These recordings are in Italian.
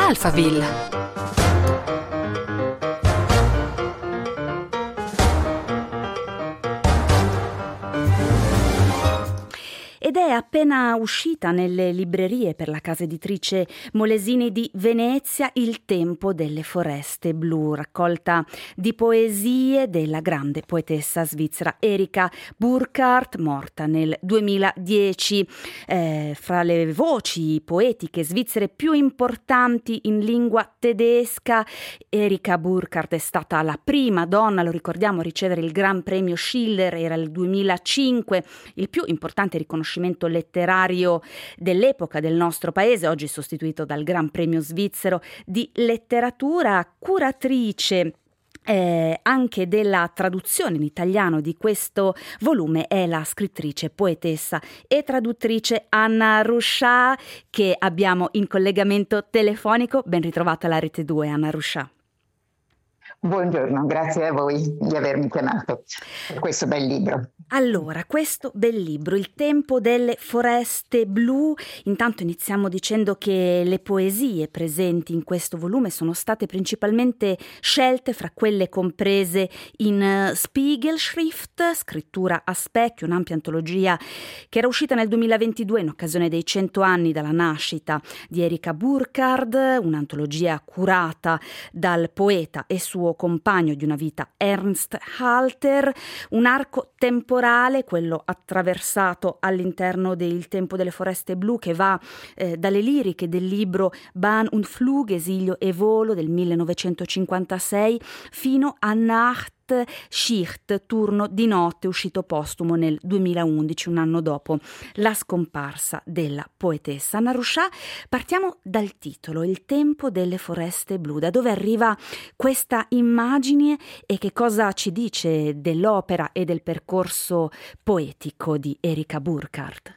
Alphaville. Ed è appena uscita nelle librerie per la casa editrice Molesini di Venezia Il tempo delle foreste blu, raccolta di poesie della grande poetessa svizzera Erika Burkhardt, morta nel 2010. Fra le voci poetiche svizzere più importanti in lingua tedesca, Erika Burkhardt è stata la prima donna, lo ricordiamo, a ricevere il Gran Premio Schiller, era il 2005, il più importante riconoscimento letterario dell'epoca del nostro paese, oggi sostituito dal Gran Premio Svizzero di letteratura, curatrice anche della traduzione in italiano di questo volume è la scrittrice, poetessa e traduttrice Anna Ruscia, che abbiamo in collegamento telefonico. Ben ritrovata alla Rete 2, Anna Ruscia. Buongiorno, grazie a voi di avermi chiamato per questo bel libro. Allora, questo bel libro, Il tempo delle foreste blu, intanto iniziamo dicendo che le poesie presenti in questo volume sono state principalmente scelte fra quelle comprese in Spiegelschrift, scrittura a specchio, un'ampia antologia che era uscita nel 2022 in occasione dei 100 anni dalla nascita di Erika Burkhardt, un'antologia curata dal poeta e suo compagno di una vita Ernst Halter, un arco temporale, quello attraversato all'interno del tempo delle foreste blu, che va dalle liriche del libro Bahn und Flug, esilio e volo del 1956 fino a Nacht Schicht, turno di notte, uscito postumo nel 2011, un anno dopo la scomparsa della poetessa. Anna Ruscia, partiamo dal titolo, Il tempo delle foreste blu. Da dove arriva questa immagine e che cosa ci dice dell'opera e del percorso poetico di Erika Burkhardt?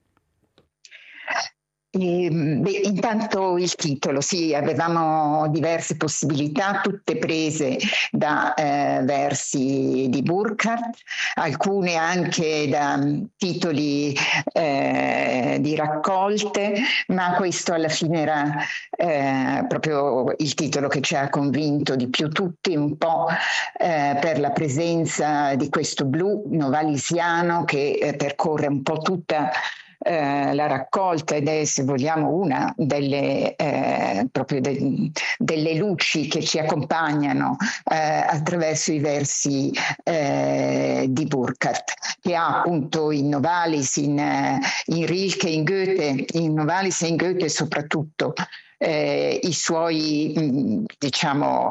Intanto il titolo, sì, avevamo diverse possibilità, tutte prese da versi di Burkhardt, alcune anche da titoli di raccolte, ma questo alla fine era proprio il titolo che ci ha convinto di più tutti, un po' per la presenza di questo blu novalisiano che percorre un po' tutta la raccolta ed è, se vogliamo, una delle proprio delle luci che ci accompagnano attraverso i versi di Burkhardt, che ha appunto in Novalis, in Rilke, in Goethe, in Novalis e in Goethe soprattutto i suoi diciamo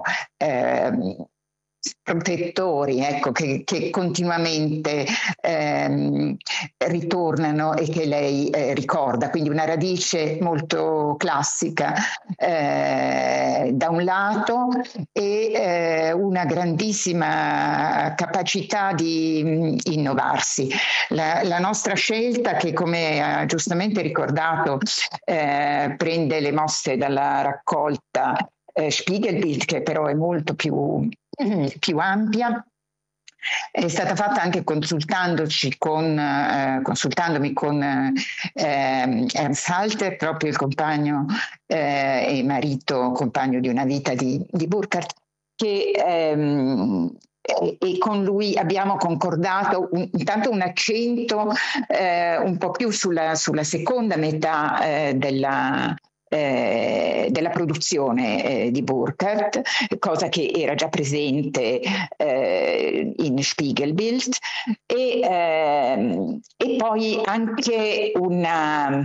protettori, ecco, che continuamente ritornano e che lei ricorda, quindi una radice molto classica da un lato e una grandissima capacità di innovarsi. La nostra scelta, che come ha giustamente ricordato prende le mosse dalla raccolta Spiegelbild, che però è molto più ampia, è stata fatta anche consultandomi con Ernst Halter, proprio il compagno e marito, compagno di una vita di Burkhardt, che e con lui abbiamo concordato intanto un accento un po' più sulla seconda metà della produzione di Burkhardt, cosa che era già presente in Spiegelbild, e poi anche una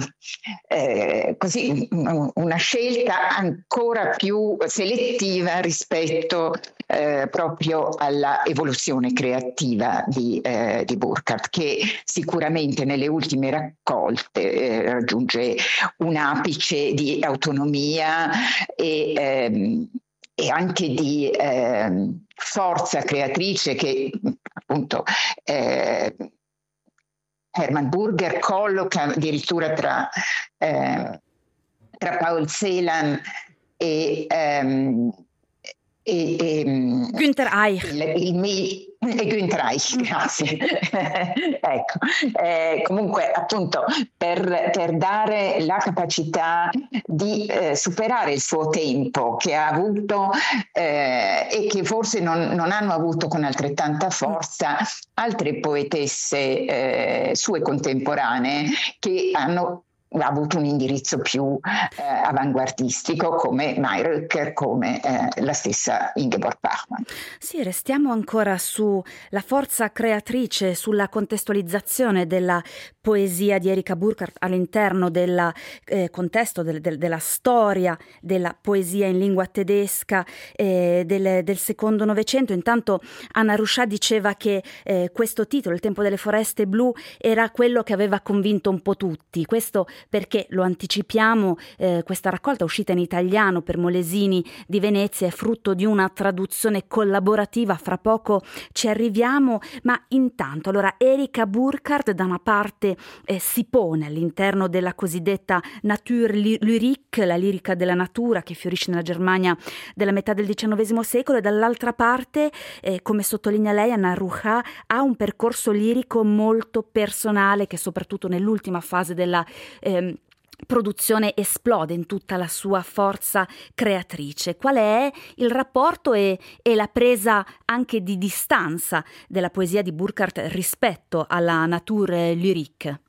scelta ancora più selettiva rispetto proprio alla evoluzione creativa di Burkhardt, che sicuramente nelle ultime raccolte raggiunge un apice di autonomia e anche di forza creatrice che appunto Hermann Burger colloca addirittura tra Paul Celan e Günther Eich. Günther Eich, grazie. Ecco, comunque appunto per dare la capacità di superare il suo tempo che ha avuto e che forse non hanno avuto con altrettanta forza altre poetesse sue contemporanee che hanno avuto un indirizzo più avanguardistico, come Mayröcker, come la stessa Ingeborg Bachmann. Sì, restiamo ancora sulla forza creatrice, sulla contestualizzazione della poesia di Erika Burkhardt all'interno del contesto della storia della poesia in lingua tedesca del secondo Novecento. Intanto Anna Ruscia diceva che questo titolo, Il tempo delle foreste blu, era quello che aveva convinto un po' tutti. Questo perché, lo anticipiamo, questa raccolta uscita in italiano per Molesini di Venezia è frutto di una traduzione collaborativa. Fra poco ci arriviamo, ma intanto allora Erika Burkhardt da una parte si pone all'interno della cosiddetta Naturlyrik, la lirica della natura che fiorisce nella Germania della metà del XIX secolo, e dall'altra parte, come sottolinea lei, Anna Ruscia, ha un percorso lirico molto personale che soprattutto nell'ultima fase della produzione esplode in tutta la sua forza creatrice. Qual è il rapporto e la presa anche di distanza della poesia di Burkhardt rispetto alla Naturlyrik?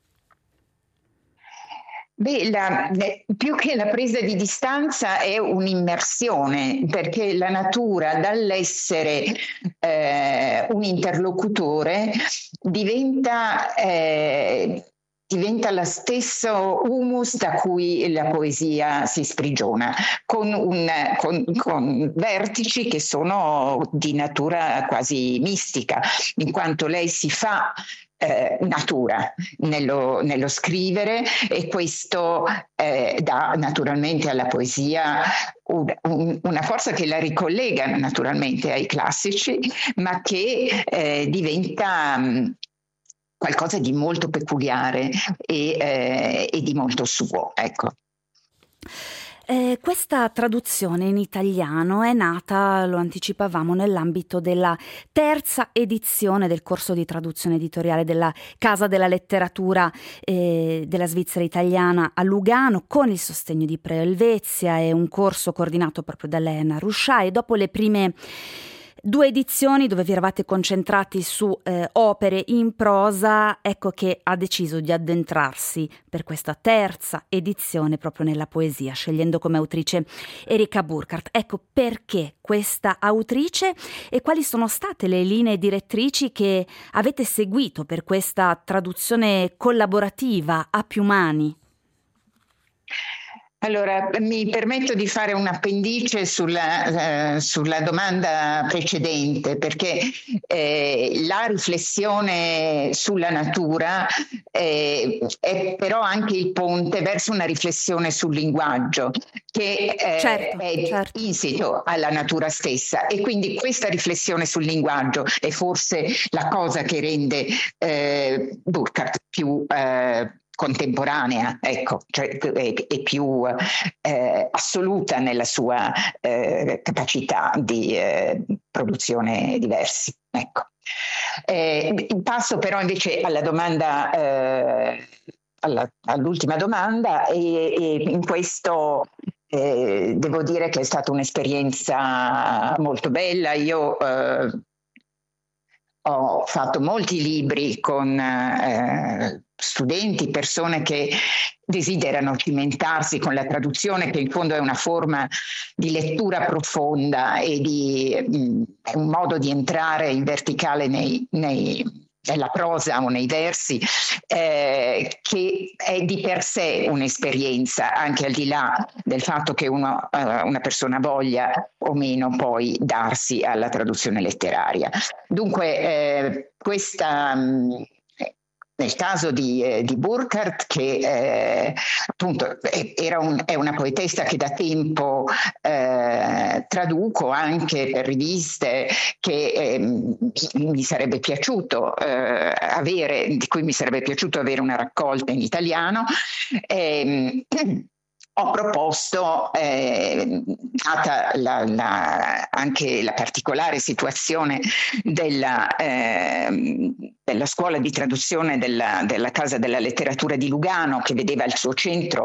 Più che la presa di distanza è un'immersione, perché la natura, dall'essere un interlocutore, diventa lo stesso humus da cui la poesia si sprigiona, con vertici che sono di natura quasi mistica, in quanto lei si fa natura nello scrivere, e questo dà naturalmente alla poesia una forza che la ricollega naturalmente ai classici, ma che diventa qualcosa di molto peculiare e di molto suo, ecco. Questa traduzione in italiano è nata, lo anticipavamo, nell'ambito della terza edizione del corso di traduzione editoriale della Casa della Letteratura della Svizzera italiana a Lugano, con il sostegno di Preo Helvetia. È un corso coordinato proprio da Anna Ruscia, e dopo le prime 2 edizioni dove vi eravate concentrati su opere in prosa, ecco che ha deciso di addentrarsi per questa terza edizione proprio nella poesia, scegliendo come autrice Erika Burkhardt. Ecco, perché questa autrice e quali sono state le linee direttrici che avete seguito per questa traduzione collaborativa a più mani? Allora, mi permetto di fare un appendice sulla domanda precedente, perché la riflessione sulla natura è però anche il ponte verso una riflessione sul linguaggio, che certo. Insito alla natura stessa, e quindi questa riflessione sul linguaggio è forse la cosa che rende Burkhardt più contemporanea, ecco, cioè è più assoluta nella sua capacità di produzione diversi. Ecco. Passo però invece alla domanda, all'ultima domanda, e in questo devo dire che è stata un'esperienza molto bella. Io ho fatto molti libri con studenti, persone che desiderano cimentarsi con la traduzione, che in fondo è una forma di lettura profonda e è un modo di entrare in verticale nella prosa o nei versi, che è di per sé un'esperienza, anche al di là del fatto che una persona voglia o meno poi darsi alla traduzione letteraria. Dunque questa nel caso di Burkhardt, che appunto è una poetessa che da tempo traduco anche per riviste, che mi sarebbe piaciuto di cui mi sarebbe piaciuto avere una raccolta in italiano. ho proposto, data anche la particolare situazione della scuola di traduzione della Casa della Letteratura di Lugano, che vedeva al suo centro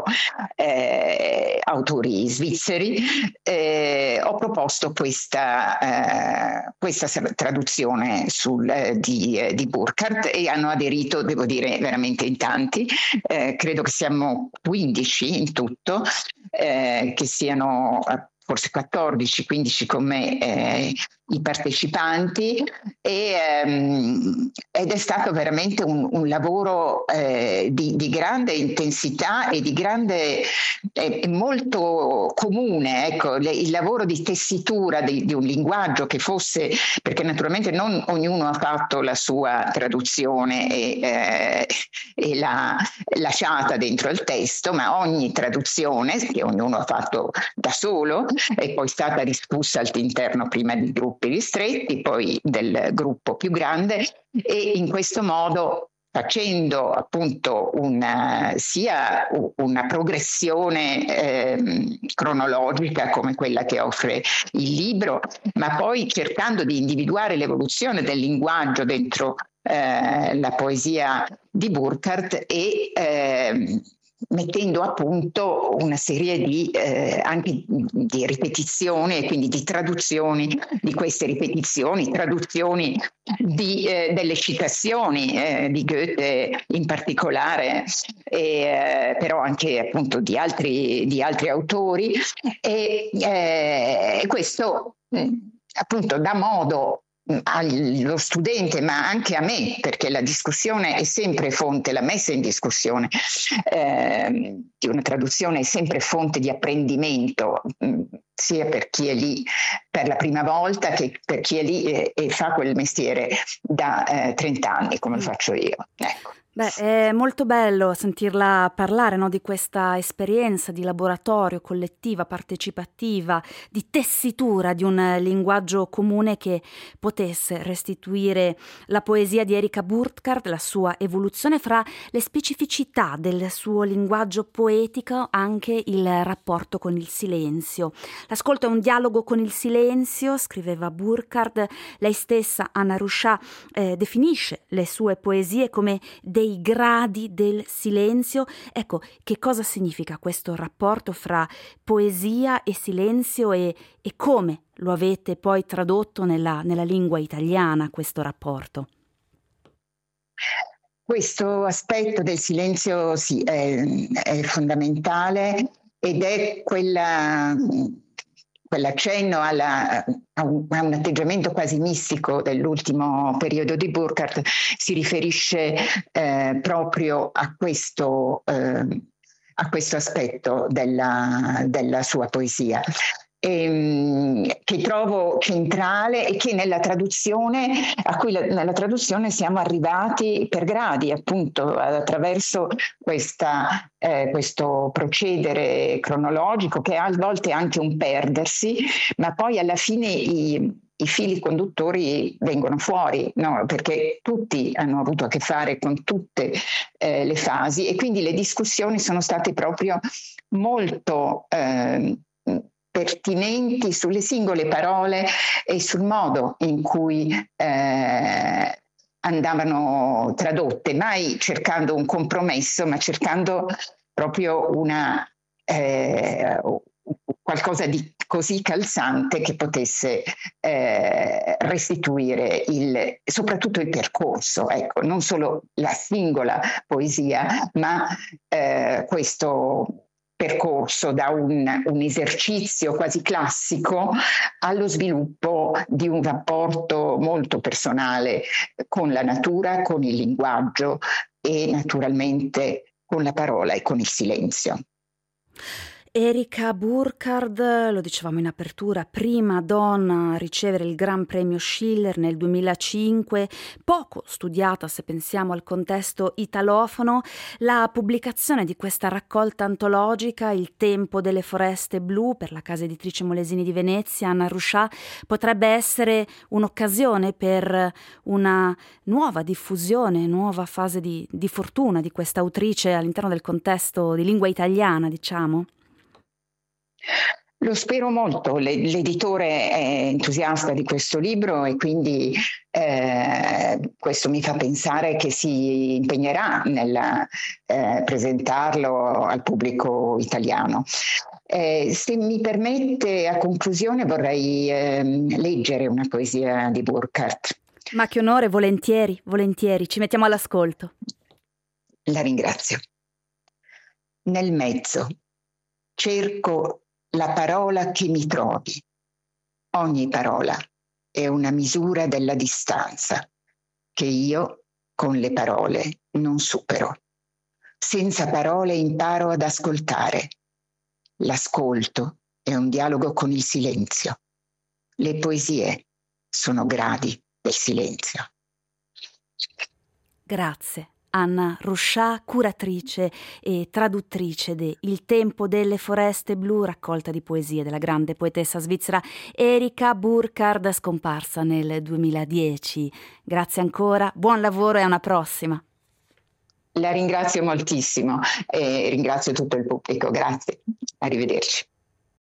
autori svizzeri, ho proposto questa traduzione di Burckhardt, e hanno aderito, devo dire, veramente in tanti. Credo che siamo 15 in tutto, che siano forse 14-15 con me i partecipanti, ed è stato veramente un lavoro di grande intensità e di grande molto comune, ecco, il lavoro di tessitura di un linguaggio che fosse, perché naturalmente non ognuno ha fatto la sua traduzione e l'ha lasciata dentro il testo, ma ogni traduzione che ognuno ha fatto da solo è poi stata discussa all'interno prima di gruppi ristretti, poi del gruppo più grande, e in questo modo, facendo appunto sia una progressione cronologica come quella che offre il libro, ma poi cercando di individuare l'evoluzione del linguaggio dentro la poesia di Burckhardt, e mettendo a punto una serie anche di ripetizioni, e quindi di traduzioni di queste ripetizioni, traduzioni delle citazioni di Goethe in particolare, però anche appunto di altri autori, e questo appunto dà modo allo studente, ma anche a me, perché la discussione è sempre fonte, la messa in discussione di una traduzione è sempre fonte di apprendimento, sia per chi è lì per la prima volta che per chi è lì e fa quel mestiere da 30 anni, come lo faccio io. Ecco. Beh, è molto bello sentirla parlare, no, di questa esperienza di laboratorio, collettiva, partecipativa, di tessitura di un linguaggio comune che potesse restituire la poesia di Erika Burckhardt, la sua evoluzione, fra le specificità del suo linguaggio poetico, anche il rapporto con il silenzio. L'ascolto è un dialogo con il silenzio, scriveva Burckhardt. Lei stessa, Anna Ruscia, definisce le sue poesie come dei gradi del silenzio. Ecco, che cosa significa questo rapporto fra poesia e silenzio, e come lo avete poi tradotto nella lingua italiana, questo rapporto? Questo aspetto del silenzio sì, è fondamentale, ed è quell'accenno a un atteggiamento quasi mistico dell'ultimo periodo di Burckhardt si riferisce proprio a questo aspetto della sua poesia, che trovo centrale, e che nella traduzione siamo arrivati per gradi, appunto, attraverso questo procedere cronologico, che a volte è anche un perdersi, ma poi alla fine i fili conduttori vengono fuori, no? Perché tutti hanno avuto a che fare con tutte le fasi, e quindi le discussioni sono state proprio molto pertinenti sulle singole parole e sul modo in cui andavano tradotte, mai cercando un compromesso, ma cercando proprio qualcosa di così calzante che potesse restituire soprattutto il percorso, ecco, non solo la singola poesia, ma questo percorso da un esercizio quasi classico allo sviluppo di un rapporto molto personale con la natura, con il linguaggio e naturalmente con la parola e con il silenzio. Erika Burckhardt, lo dicevamo in apertura, prima donna a ricevere il Gran Premio Schiller nel 2005, poco studiata se pensiamo al contesto italofono. La pubblicazione di questa raccolta antologica, Il tempo delle foreste blu, per la casa editrice Molesini di Venezia, Anna Ruscia, potrebbe essere un'occasione per una nuova diffusione, nuova fase di fortuna di questa autrice all'interno del contesto di lingua italiana, diciamo? Lo spero molto, l'editore è entusiasta di questo libro e quindi questo mi fa pensare che si impegnerà nel presentarlo al pubblico italiano. Se mi permette, a conclusione vorrei leggere una poesia di Burckhardt. Ma che onore, volentieri, volentieri, ci mettiamo all'ascolto. La ringrazio. Nel mezzo cerco la parola che mi trovi. Ogni parola è una misura della distanza che io con le parole non supero. Senza parole imparo ad ascoltare. L'ascolto è un dialogo con il silenzio. Le poesie sono gradi del silenzio. Grazie. Anna Ruscià, curatrice e traduttrice de Il tempo delle foreste blu, raccolta di poesie della grande poetessa svizzera Erika Burckhardt, scomparsa nel 2010. Grazie ancora, buon lavoro e a una prossima. La ringrazio moltissimo e ringrazio tutto il pubblico. Grazie, arrivederci.